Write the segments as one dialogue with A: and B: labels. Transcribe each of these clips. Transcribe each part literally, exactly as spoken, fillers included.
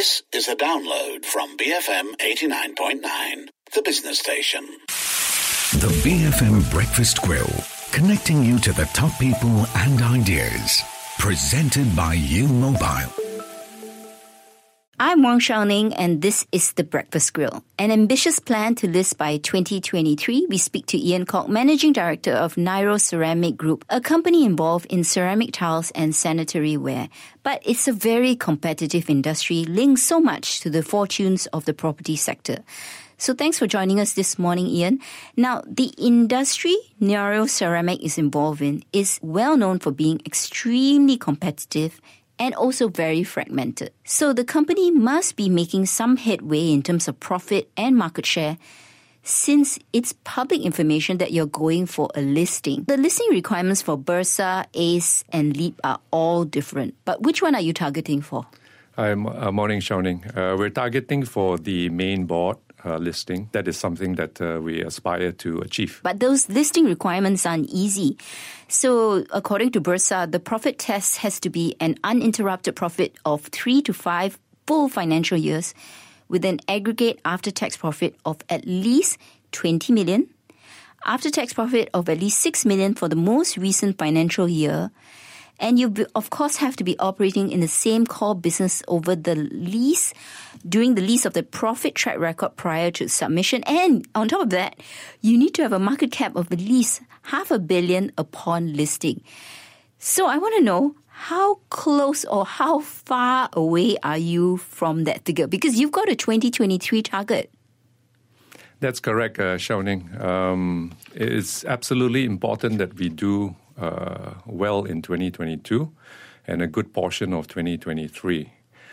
A: This is a download from B F M eighty-nine point nine, the business station.
B: The B F M Breakfast Grill, connecting you to the top people and ideas. Presented by U Mobile.
C: I'm Wang Xiaoning, and this is The Breakfast Grill. An ambitious plan to list by twenty twenty-three, we speak to Ian Kok, Managing Director of Nairo Ceramic Group, a company involved in ceramic tiles and sanitary ware. But it's a very competitive industry linked so much to the fortunes of the property sector. So thanks for joining us this morning, Ian. Now, the industry Nairo Ceramic is involved in is well known for being extremely competitive and also very fragmented. So the company must be making some headway in terms of profit and market share, since it's public information that you're going for a listing. The listing requirements for Bursa, A C E and LEAP are all different. But which one are you targeting for?
D: Hi, uh, morning, Xiaoning. Uh, we're targeting for the main board uh, listing. That is something that uh, we aspire to achieve.
C: But those listing requirements aren't easy. So according to Bursa, the profit test has to be an uninterrupted profit of three to five full financial years with an aggregate after-tax profit of at least twenty million, after-tax profit of at least six million for the most recent financial year. And you, of course, have to be operating in the same core business over the lease, during the lease of the profit track record prior to submission. And on top of that, you need to have a market cap of at least half a billion upon listing. So I want to know, how close or how far away are you from that figure? Because you've got a twenty twenty-three target.
D: That's correct, uh, Xiaoning. Um, it's absolutely important that we do Uh, well in twenty twenty-two and a good portion of twenty twenty-three.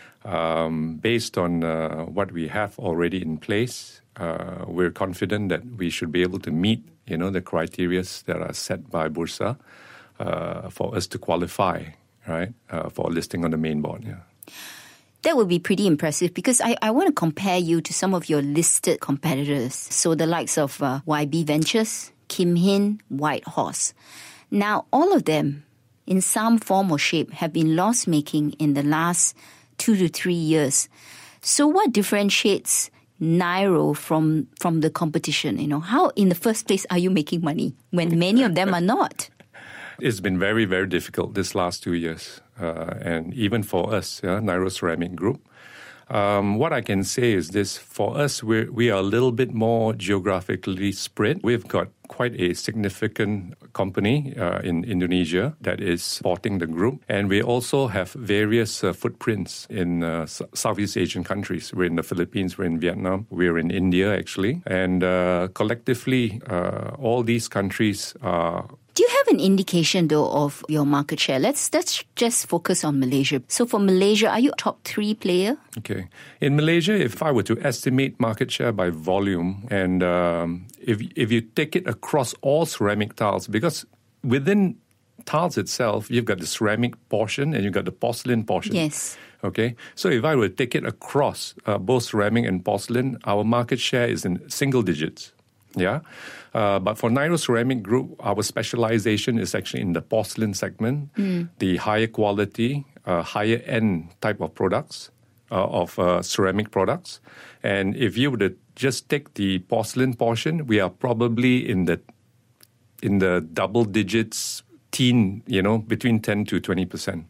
D: Um, based on uh, what we have already in place, uh, we're confident that we should be able to meet, you know, the criteria that are set by Bursa uh, for us to qualify, right, uh, for listing on the main board. Yeah.
C: That would be pretty impressive, because I, I want to compare you to some of your listed competitors. So the likes of uh, Y B Ventures, Kim Hin, Whitehorse. Now, all of them, in some form or shape, have been loss-making in the last two to three years. So what differentiates Nairo from, from the competition? You know, how, in the first place, are you making money when many of them are not?
D: It's been very, very difficult this last two years. Uh, and even for us, yeah, Nairo Ceramic Group. Um, what I can say is this: for us, we're, we are a little bit more geographically spread. We've got quite a significant company uh, in Indonesia that is supporting the group. And we also have various uh, footprints in uh, S- Southeast Asian countries. We're in the Philippines, we're in Vietnam, we're in India, actually. And uh, collectively, uh, all these countries are...
C: Do you have an indication, though, of your market share? Let's let's just focus on Malaysia. So for Malaysia, are you a top three player?
D: Okay. In Malaysia, if I were to estimate market share by volume, and um, if if you take it across all ceramic tiles, because within tiles itself, you've got the ceramic portion and you've got the porcelain portion.
C: Yes.
D: Okay. So if I were to take it across uh, both ceramic and porcelain, our market share is in single digits. Yeah. Uh, but for Nairo Ceramic Group, our specialization is actually in the porcelain segment, mm. the higher quality, uh, higher end type of products, uh, of uh, ceramic products. And if you were to just take the porcelain portion, we are probably in the in the double digits, teen, you know, between ten to twenty percent.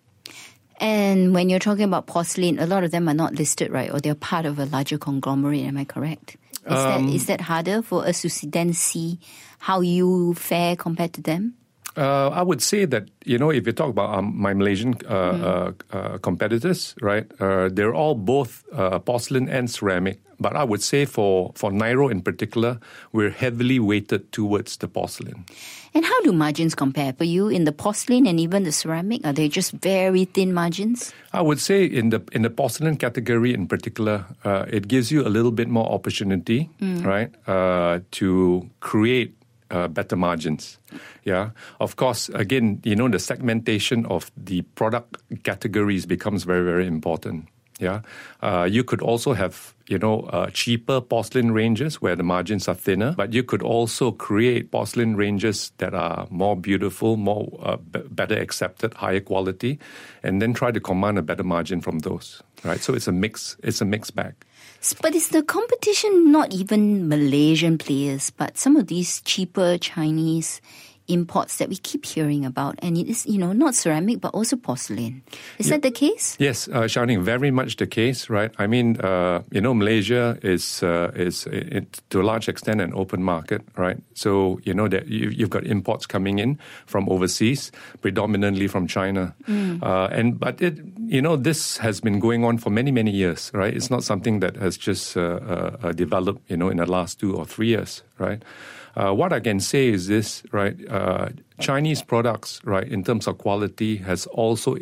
C: And when you're talking about porcelain, a lot of them are not listed, right? Or they're part of a larger conglomerate, am I correct? Is, um, that, is that harder for us to then see how you fare compared to them?
D: Uh, I would say that, you know, if you talk about um, my Malaysian uh, mm. uh, uh, competitors, right, uh, they're all both uh, porcelain and ceramic. But I would say for, for Nairo in particular, we're heavily weighted towards the porcelain.
C: And how do margins compare for you in the porcelain and even the ceramic? Are they just very thin margins?
D: I would say in the in the porcelain category in particular, uh, it gives you a little bit more opportunity, mm. right, uh, to create uh, better margins. Yeah. Of course, again, you know, the segmentation of the product categories becomes very, very important. Yeah, uh, you could also have, you know, uh, cheaper porcelain ranges where the margins are thinner, but you could also create porcelain ranges that are more beautiful, more uh, b- better accepted, higher quality, and then try to command a better margin from those. Right, so it's a mix. It's a mixed bag.
C: But is the competition not even Malaysian players, but some of these cheaper Chinese imports that we keep hearing about, and it is, you know, not ceramic but also porcelain. Is yeah. that the case?
D: Yes, uh, Xiaoning, very much the case, right? I mean, uh, you know, Malaysia is uh, is it, to a large extent an open market, right? So you know that you, you've got imports coming in from overseas, predominantly from China, mm. uh, and but it, you know, this has been going on for many many years, right? It's not something that has just uh, uh, developed, you know, in the last two or three years, right? Uh, what I can say is this, right? Uh, Chinese products, right, in terms of quality, has also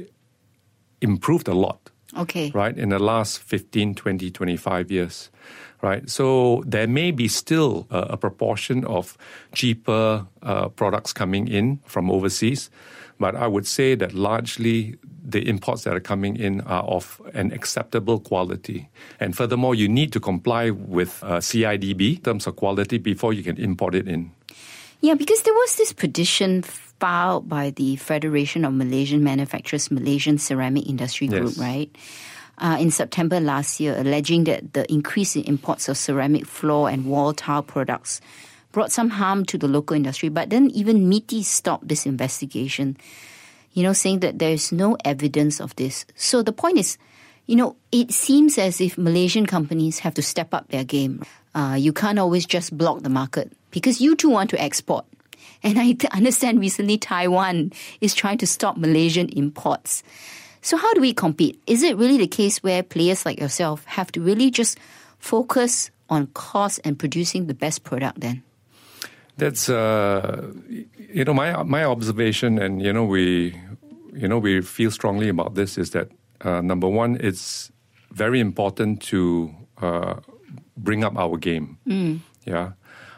D: improved a lot.
C: Okay.
D: Right, in the last fifteen, twenty, twenty-five years, right? So there may be still a, a proportion of cheaper uh, products coming in from overseas, but I would say that largely the imports that are coming in are of an acceptable quality. And furthermore, you need to comply with uh, C I D B in terms of quality before you can import it in.
C: Yeah, because there was this petition filed by the Federation of Malaysian Manufacturers, Malaysian Ceramic Industry Group,
D: yes.
C: right? Uh, in September last year, alleging that the increase in imports of ceramic floor and wall tile products brought some harm to the local industry. But then even M I T I stopped this investigation, you know, saying that there is no evidence of this. So the point is, you know, it seems as if Malaysian companies have to step up their game. Uh, you can't always just block the market because you too want to export. And I understand recently Taiwan is trying to stop Malaysian imports. So how do we compete? Is it really the case where players like yourself have to really just focus on cost and producing the best product then?
D: That's, uh, you know, my my observation, and, you know, we, you know, we feel strongly about this is that, uh, number one, it's very important to uh, bring up our game. Mm. Yeah.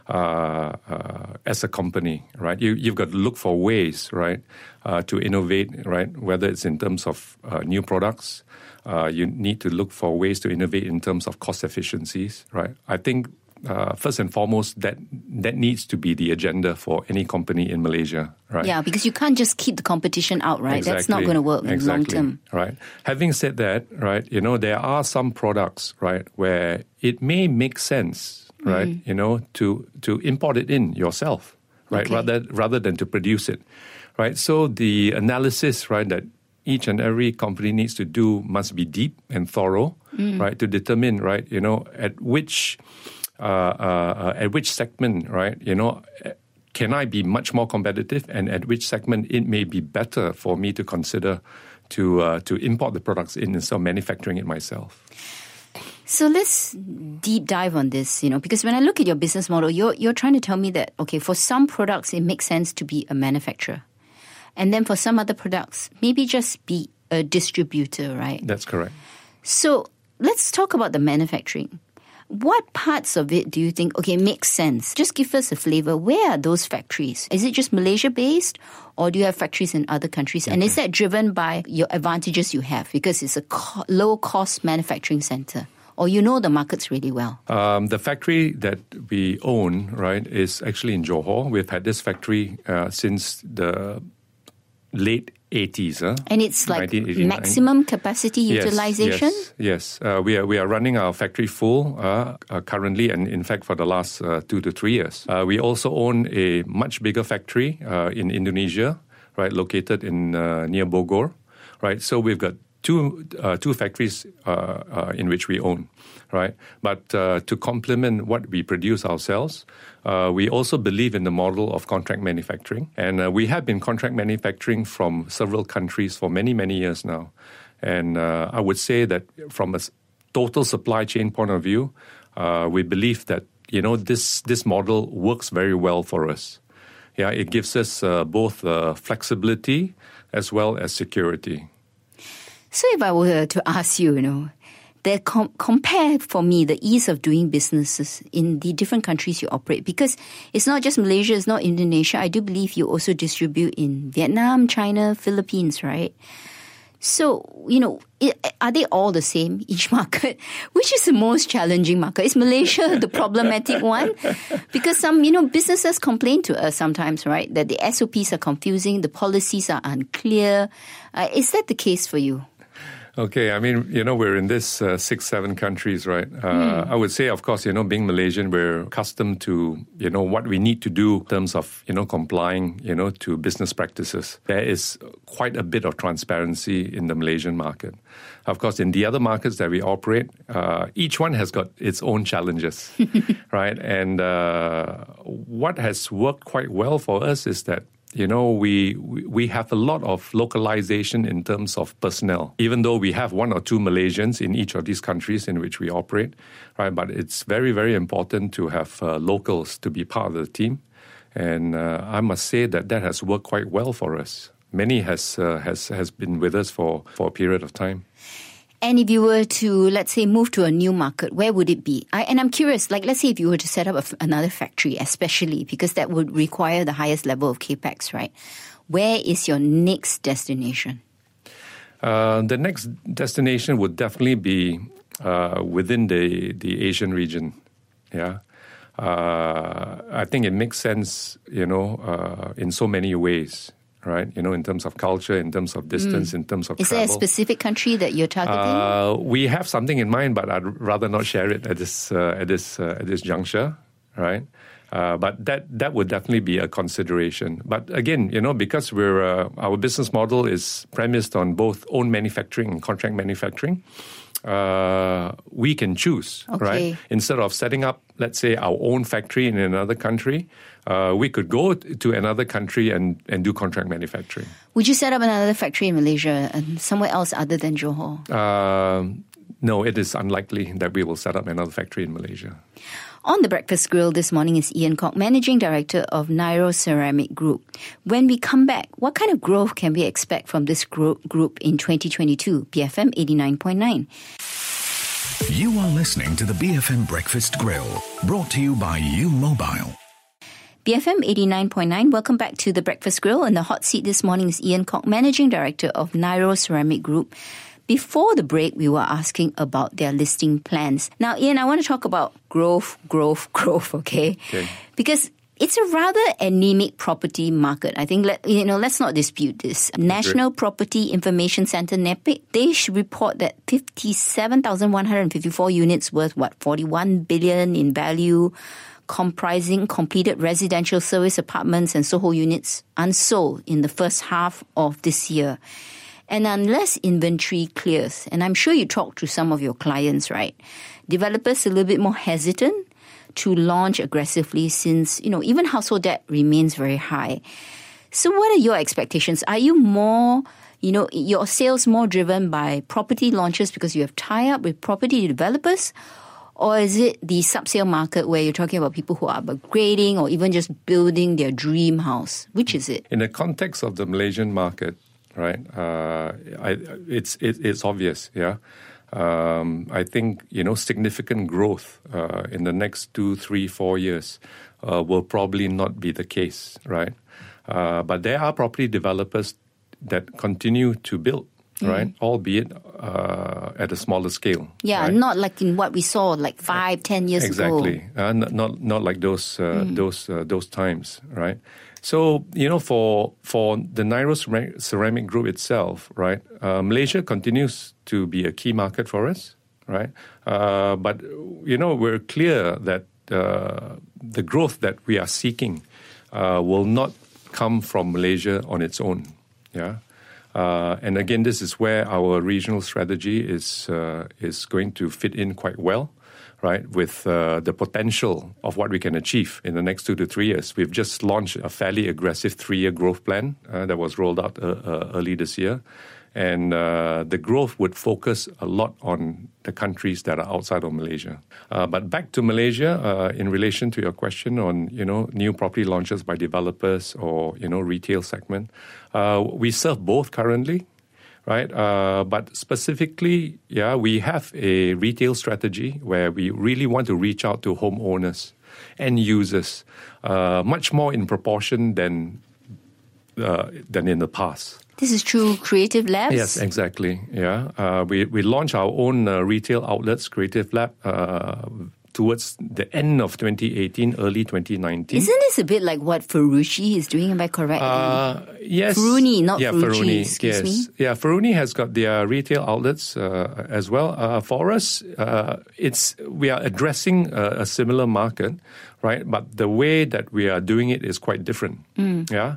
D: Uh, uh, as a company, right? You, you've got to look for ways, right, uh, to innovate, right? Whether it's in terms of uh, new products, uh, you need to look for ways to innovate in terms of cost efficiencies, right? I think uh, first and foremost, that that needs to be the agenda for any company in Malaysia, right?
C: Yeah, because you can't just keep the competition out, right?
D: Exactly.
C: That's not going to work in
D: exactly.
C: long term.
D: Right. Having said that, right, you know, there are some products, right, where it may make sense, right, mm. you know, to, to import it in yourself, right,
C: okay.
D: rather rather than to produce it, right? So the analysis, right, that each and every company needs to do must be deep and thorough, mm. right, to determine, right, you know, at which uh, uh, at which segment, right, you know, can I be much more competitive, and at which segment it may be better for me to consider to uh, to import the products in instead of manufacturing it myself.
C: So let's deep dive on this, you know, because when I look at your business model, you're you're trying to tell me that, okay, for some products, it makes sense to be a manufacturer. And then for some other products, maybe just be a distributor, right?
D: That's correct.
C: So let's talk about the manufacturing. What parts of it do you think, okay, makes sense? Just give us a flavor. Where are those factories? Is it just Malaysia-based, or do you have factories in other countries? Okay. And is that driven by your advantages you have because it's a co- low-cost manufacturing center? Or you know the markets really well? Um,
D: the factory that we own, right, is actually in Johor. We've had this factory uh, since the late eighties. Huh?
C: And it's like maximum capacity utilization?
D: Yes, yes. yes. Uh, we are we are running our factory full uh, uh, currently, and in fact for the last uh, two to three years. Uh, we also own a much bigger factory uh, in Indonesia, right, located in uh, near Bogor, right. So we've got two uh, two factories uh, uh, in which we own, right? But uh, to complement what we produce ourselves, uh, we also believe in the model of contract manufacturing. And uh, we have been contract manufacturing from several countries for many, many years now. And uh, I would say that from a total supply chain point of view, uh, we believe that, you know, this, this model works very well for us. Yeah, it gives us uh, both uh, flexibility as well as security.
C: So if I were to ask you, you know, the com- compare for me the ease of doing businesses in the different countries you operate, because it's not just Malaysia, it's not Indonesia. I do believe you also distribute in Vietnam, China, Philippines, right? So, you know, are they all the same, each market? Which is the most challenging market? Is Malaysia the problematic one? Because some, you know, businesses complain to us sometimes, right, that the S O Ps are confusing, the policies are unclear. Uh, is that the case for you?
D: Okay, I mean, you know, we're in this uh, six, seven countries, right? Uh, mm. I would say, of course, you know, being Malaysian, we're accustomed to, you know, what we need to do in terms of, you know, complying, you know, to business practices. There is quite a bit of transparency in the Malaysian market. Of course, in the other markets that we operate, uh, each one has got its own challenges, right? And uh, what has worked quite well for us is that, you know, we we have a lot of localization in terms of personnel, even though we have one or two Malaysians in each of these countries in which we operate, right? But it's very, very important to have uh, locals to be part of the team. And uh, I must say that that has worked quite well for us. Many has uh, has has been with us for, for a period of time.
C: And if you were to, let's say, move to a new market, where would it be? I, and I'm curious, like, let's say if you were to set up a, another factory, especially, because that would require the highest level of capex, right? Where is your next destination?
D: Uh, the next destination would definitely be uh, within the, the Asian region, yeah. Uh, I think it makes sense, you know, uh, in so many ways. Right, you know, in terms of culture, in terms of distance, mm. in terms of
C: Is
D: travel.
C: Is there a specific country that you're targeting?
D: Uh, we have something in mind, but I'd rather not share it at this uh, at this uh, at this juncture, right? Uh, but that that would definitely be a consideration. But again, you know, because we're uh, our business model is premised on both own manufacturing and contract manufacturing. Uh, we can choose,
C: okay.
D: right? Instead of setting up, let's say, our own factory in another country, uh, we could go to another country and, and do contract manufacturing.
C: Would you set up another factory in Malaysia and somewhere else other than Johor?
D: Uh, no, it is unlikely that we will set up another factory in Malaysia.
C: On the Breakfast Grill this morning is Ian Kok, Managing Director of Nairo Ceramic Group. When we come back, what kind of growth can we expect from this group in twenty twenty-two? B F M eighty-nine point nine.
B: You are listening to the B F M Breakfast Grill, brought to you by U Mobile.
C: B F M eighty-nine point nine, welcome back to the Breakfast Grill. In the hot seat this morning is Ian Kok, Managing Director of Nairo Ceramic Group. Before the break, we were asking about their listing plans. Now, Ian, I want to talk about growth, growth, growth, okay?
D: Okay.
C: Because it's a rather anemic property market. I think, let, you know, let's not dispute this. National Property Information Centre, NEPIC, they should report that fifty-seven thousand one hundred fifty-four units worth, what, forty-one billion in value, comprising completed residential service apartments and SOHO units unsold in the first half of this year. And unless inventory clears, and I'm sure you talk to some of your clients, right? Developers a little bit more hesitant to launch aggressively since, you know, even household debt remains very high. So what are your expectations? Are you more, you know, your sales more driven by property launches because you have tie-up with property developers? Or is it the sub-sale market where you're talking about people who are upgrading or even just building their dream house? Which is it?
D: In the context of the Malaysian market, right, uh, I, it's it, it's obvious, yeah. Um, I think, you know, significant growth uh, in the next two, three, four years uh, will probably not be the case, right? Uh, but there are property developers that continue to build, mm. right? Albeit uh, at a smaller scale.
C: Yeah,
D: right?
C: Not like in what we saw like five, ten years
D: exactly.
C: ago.
D: Exactly, uh, not, not not like those uh,
C: mm.
D: those uh, those times, right? So, you know, for for the Nairo Ceramic Group itself, right, uh, Malaysia continues to be a key market for us, right? Uh, but, you know, we're clear that uh, the growth that we are seeking uh, will not come from Malaysia on its own, yeah? Uh, and again, this is where our regional strategy is uh, is going to fit in quite well. Right, with uh, the potential of what we can achieve in the next two to three years. We've just launched a fairly aggressive three-year growth plan uh, that was rolled out uh, uh, early this year. And uh, the growth would focus a lot on the countries that are outside of Malaysia. Uh, but back to Malaysia, uh, in relation to your question on, you know, new property launches by developers or, you know, retail segment, uh, we serve both currently. Right, uh, but specifically, yeah, we have a retail strategy where we really want to reach out to homeowners and users, uh, much more in proportion than uh, than in the past.
C: This is through Creative Labs?
D: Yes, exactly. Yeah, uh, we we launched our own uh, retail outlets, Creative Lab, uh, towards the end of twenty eighteen, early twenty nineteen.
C: Isn't this a bit like what Ferrucci is doing? Am I correct?
D: Uh, yes.
C: Ferruni, not
D: yeah,
C: Ferrucci,
D: Ferruni,
C: excuse
D: yes.
C: me.
D: Yeah, Ferruni has got their retail outlets uh, as well. Uh, for us, uh, it's we are addressing a, a similar market, right? But the way that we are doing it is quite different. Mm. Yeah.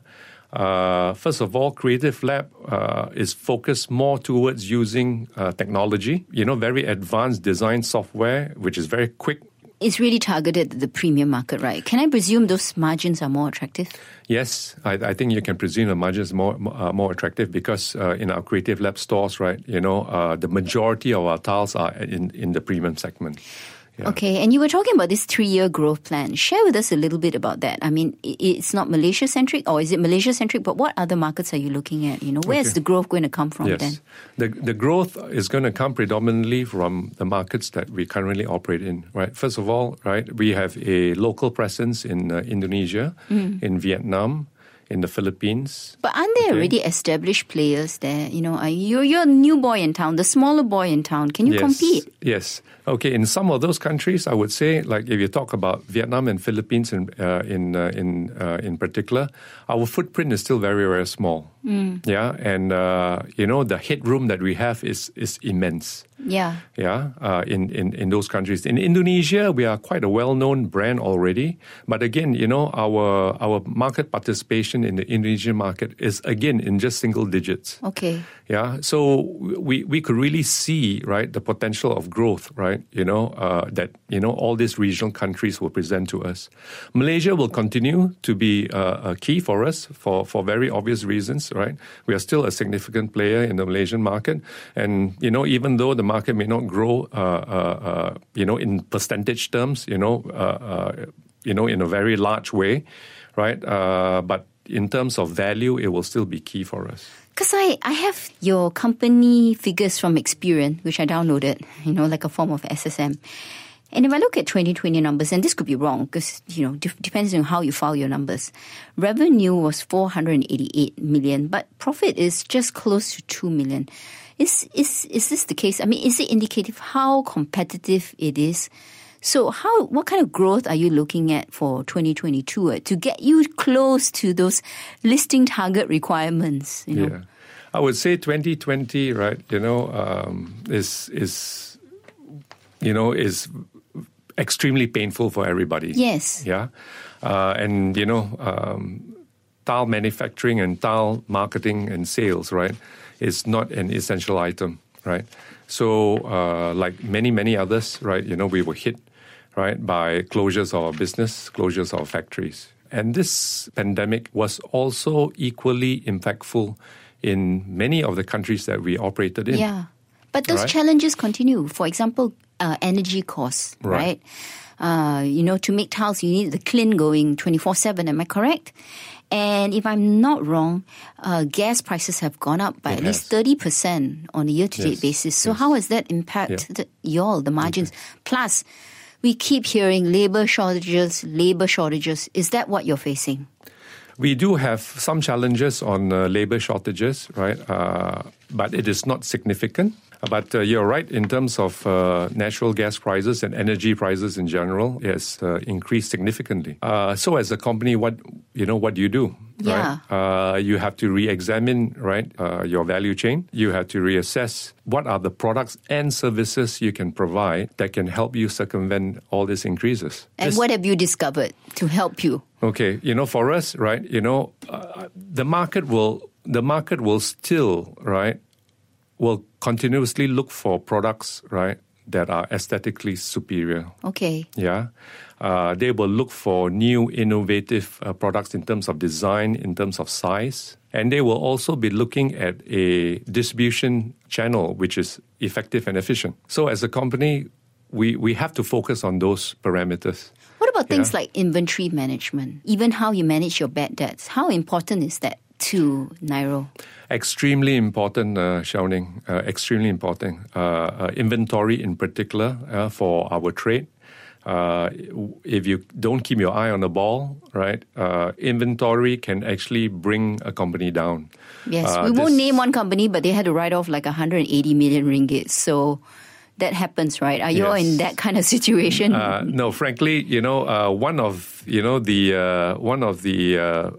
D: Uh, first of all, Creative Lab uh, is focused more towards using uh, technology, you know, very advanced design software, which is very quick.
C: It's really targeted at the premium market, right? Can I presume those margins are more attractive?
D: Yes, I, I think you can presume the margins more uh, more attractive because uh, in our Creative Lab stores, right, you know, uh, the majority of our tiles are in, in the premium segment. Yeah.
C: Okay, and you were talking about this three-year growth plan. Share with us a little bit about that. I mean, it's not Malaysia-centric, or is it Malaysia-centric? But what other markets are you looking at? You know, where's
D: okay.
C: the growth going to come from
D: yes.
C: then?
D: The the growth is going to come predominantly from the markets that we currently operate in, right? First of all, right, we have a local presence in uh, Indonesia, mm. in Vietnam, in the Philippines.
C: But aren't there okay. already established players there? You know, are you, you're a new boy in town, the smaller boy in town. Can you
D: yes.
C: compete?
D: Yes. Okay, in some of those countries, I would say, like if you talk about Vietnam and Philippines in uh, in uh, in uh, in particular, our footprint is still very, very small. Mm. Yeah, and uh, you know the headroom that we have is is immense.
C: Yeah.
D: Yeah, uh, in, in, in those countries. In Indonesia, we are quite a well-known brand already. But again, you know, our our market participation in the Indonesian market is, again, in just single digits.
C: Okay.
D: Yeah, so we, we could really see, right, the potential of growth, right, you know, uh, that, you know, all these regional countries will present to us. Malaysia will continue to be uh, a key for us for, for very obvious reasons, right? We are still a significant player in the Malaysian market. And, you know, even though the market may not grow, uh, uh, uh, you know, in percentage terms, you know, uh, uh, you know, in a very large way, right? Uh, but in terms of value, it will still be key for us.
C: Because I, I have your company figures from Experian, which I downloaded, you know, like a form of S S M. And if I look at twenty twenty numbers, and this could be wrong because, you know, def- depends on how you file your numbers. Revenue was four hundred eighty-eight million, but profit is just close to two million. Is, is, is this the case? I mean, is it indicative how competitive it is? So how, what kind of growth are you looking at for twenty twenty-two uh, to get you close to those listing target requirements? You know?
D: Yeah, I would say twenty twenty, right, you know, um, is, is, you know, is extremely painful for everybody.
C: Yes.
D: Yeah. Uh, and, you know, um, tile manufacturing and tile marketing and sales, right, is not an essential item, right? So, uh, like many, many others, right, you know, we were hit, right, by closures of our business, closures of our factories. And this pandemic was also equally impactful in many of the countries that we operated in.
C: Yeah. But those
D: right?
C: challenges continue. For example, uh, energy costs, right? right? Uh, you know, to make tiles, you need the kiln going twenty-four seven. Am I correct? And if I'm not wrong, uh, gas prices have gone up by
D: it
C: at
D: has.
C: least thirty percent on a year-to-date
D: yes.
C: basis. So
D: yes.
C: how has that impacted
D: yeah.
C: y'all, the margins?
D: Okay.
C: Plus, we keep hearing labor shortages, labor shortages. Is that what you're facing?
D: We do have some challenges on uh, labor shortages, right? Uh, but it is not significant. But uh, you're right in terms of uh, natural gas prices and energy prices in general has uh, increased significantly. Uh, so as a company, what you know, what do you do?
C: Yeah.
D: Right? Uh, you have to re-examine, right, uh, your value chain. You have to reassess what are the products and services you can provide that can help you circumvent all these increases.
C: And
D: this,
C: what have you discovered to help you?
D: Okay, you know, for us, right, you know, uh, the market will the market will still, right, will continuously look for products, right, that are aesthetically superior.
C: Okay.
D: Yeah. Uh, they will look for new, innovative uh, products in terms of design, in terms of size. And they will also be looking at a distribution channel which is effective and efficient. So as a company, we, we have to focus on those parameters.
C: What about things
D: yeah.
C: like inventory management, even how you manage your bad debts? How important is that to Nairo?
D: Extremely important, uh, Xiaoning, uh, extremely important. Uh, uh, inventory in particular uh, for our trade. uh, if you don't keep your eye on the ball, right, uh, inventory can actually bring a company down.
C: Yes,
D: uh,
C: we won't
D: this,
C: name one company, but they had to write off like one hundred eighty million ringgit. So that happens, right? Are you all
D: Yes.
C: in that kind of situation?
D: Uh, no, frankly, you know, uh, one of you know the uh, one of the uh,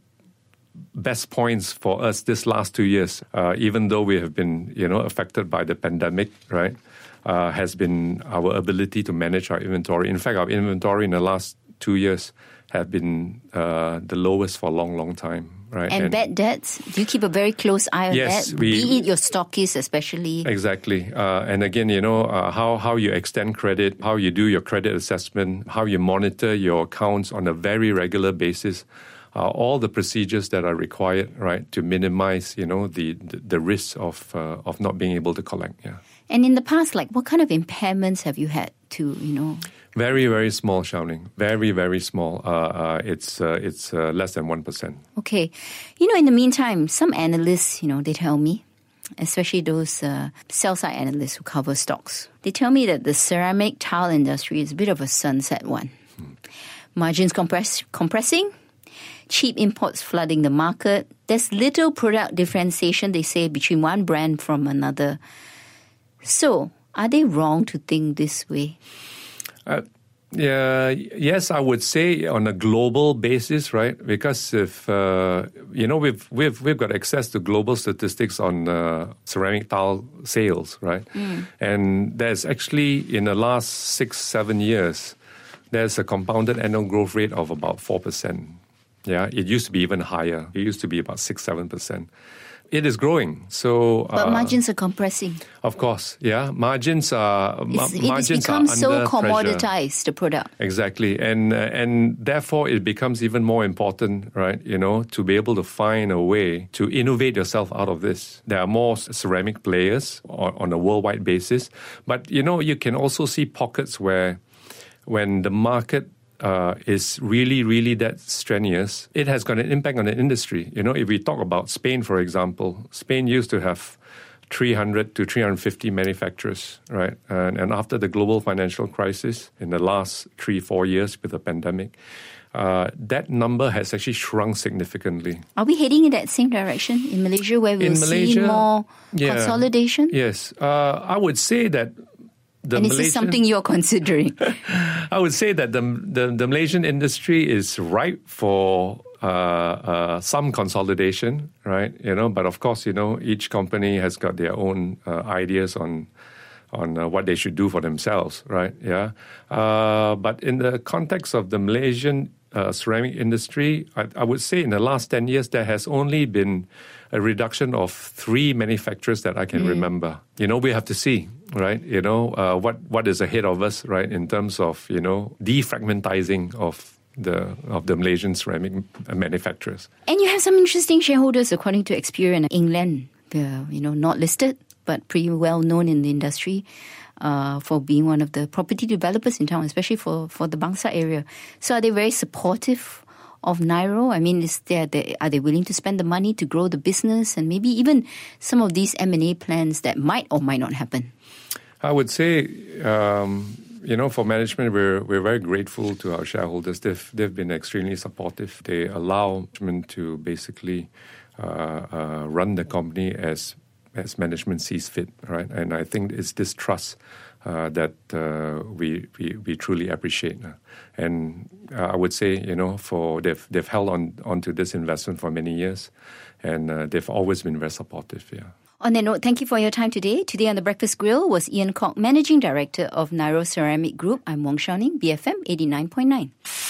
D: best points for us this last two years, uh, even though we have been you know affected by the pandemic, right, uh, has been our ability to manage our inventory. In fact, our inventory in the last two years have been uh, the lowest for a long, long time. Right.
C: And, and bad debts, do you keep a very close eye on
D: yes,
C: that?
D: We,
C: Be it your stockists especially.
D: Exactly. Uh, and again, you know, uh, how, how you extend credit, how you do your credit assessment, how you monitor your accounts on a very regular basis, uh, all the procedures that are required, right, to minimize, you know, the, the, the risk of, uh, of not being able to collect. Yeah.
C: And in the past, like, what kind of impairments have you had to, you know?
D: Very, very small, Xiaoning. Very, very small. Uh, uh, it's uh, it's uh, less than one percent.
C: Okay. You know, in the meantime, some analysts, you know, they tell me, especially those uh, sell-side analysts who cover stocks, they tell me that the ceramic tile industry is a bit of a sunset one. Hmm. Margins compress, compressing, cheap imports flooding the market. There's little product differentiation, they say, between one brand from another. So, are they wrong to think this way?
D: Uh, yeah, yes, I would say on a global basis, right? Because if uh, you know, we've we've we've got access to global statistics on uh, ceramic tile sales, right? Mm. And there's actually in the last six seven years, there's a compounded annual growth rate of about four percent. Yeah, it used to be even higher. It used to be about six seven percent. It is growing, so
C: but
D: uh,
C: margins are compressing.
D: Of course, yeah, margins are ma-
C: it's, it
D: margins
C: become
D: are
C: so
D: under
C: commoditized,
D: pressure.
C: The product.
D: Exactly, and uh, and therefore it becomes even more important, right? You know, to be able to find a way to innovate yourself out of this. There are more ceramic players on, on a worldwide basis, but you know, you can also see pockets where, when the market Uh, is really, really that strenuous, it has got an impact on the industry. You know, if we talk about Spain, for example, Spain used to have three hundred to three hundred fifty manufacturers, right? And, and after the global financial crisis in the last three, four years with the pandemic, uh, that number has actually shrunk significantly.
C: Are we heading in that same direction in Malaysia, where we'll see more
D: yeah,
C: consolidation?
D: Yes. Uh, I would say that The
C: and is
D: Malaysian,
C: this something you're considering?
D: I would say that the the, the Malaysian industry is ripe for uh, uh, some consolidation, right? You know, but of course, you know, each company has got their own uh, ideas on on uh, what they should do for themselves, right? Yeah. Uh, but in the context of the Malaysian uh, ceramic industry, I, I would say in the last ten years there has only been a reduction of three manufacturers that I can mm. remember. You know, we have to see, right? You know, uh, what what is ahead of us, right? In terms of, you know, defragmentizing of the of the Malaysian ceramic manufacturers.
C: And you have some interesting shareholders, according to Experian England. They're, you know, not listed, but pretty well known in the industry uh, for being one of the property developers in town, especially for, for the Bangsar area. So are they very supportive of Nairo? I mean, is there, are they willing to spend the money to grow the business and maybe even some of these M and A plans that might or might not happen?
D: I would say, um, you know, for management, we're we're very grateful to our shareholders. They've they've been extremely supportive. They allow management to basically uh, uh, run the company as as management sees fit, right? And I think it's this trust uh, that uh, we, we we truly appreciate. And uh, I would say, you know, for they've they've held on onto this investment for many years, and uh, they've always been very supportive. Yeah.
C: On that note, thank you for your time today. Today on The Breakfast Grill was Ian Kok, Managing Director of Nairo Ceramic Group. I'm Wong Xiaoning, B F M eighty-nine point nine.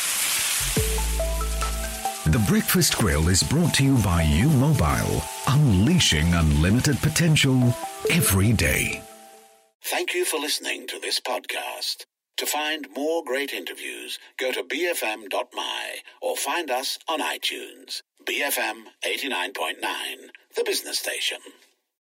B: The Breakfast Grill is brought to you by U Mobile, unleashing unlimited potential every day.
A: Thank you for listening to this podcast. To find more great interviews, go to b f m dot m y or find us on iTunes. B F M eighty-nine point nine, the business station.